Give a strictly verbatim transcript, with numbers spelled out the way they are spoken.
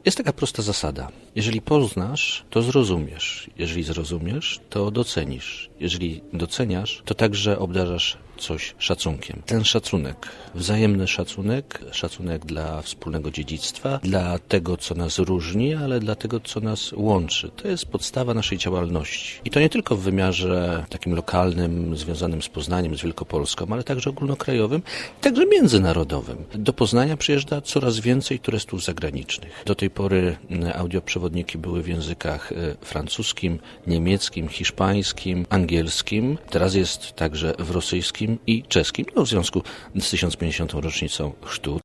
Jest taka prosta zasada. Jeżeli poznasz, to zrozumiesz. Jeżeli zrozumiesz, to docenisz. Jeżeli doceniasz, to także obdarzasz coś szacunkiem. Ten szacunek, wzajemny szacunek, szacunek dla wspólnego dziedzictwa, dla tego, co nas różni, ale dla tego, co nas łączy. To jest podstawa naszej działalności. I to nie tylko w wymiarze takim lokalnym, związanym z Poznaniem, z Wielkopolską, ale także ogólnokrajowym, także międzynarodowym. Do Poznania przyjeżdża coraz więcej turystów zagranicznych. Do tej pory audioprzewodniki były w językach francuskim, niemieckim, hiszpańskim, angielskim. Teraz jest także w rosyjskim i czeskim, no w związku z tysiąc pięćdziesiątą rocznicą chrztu.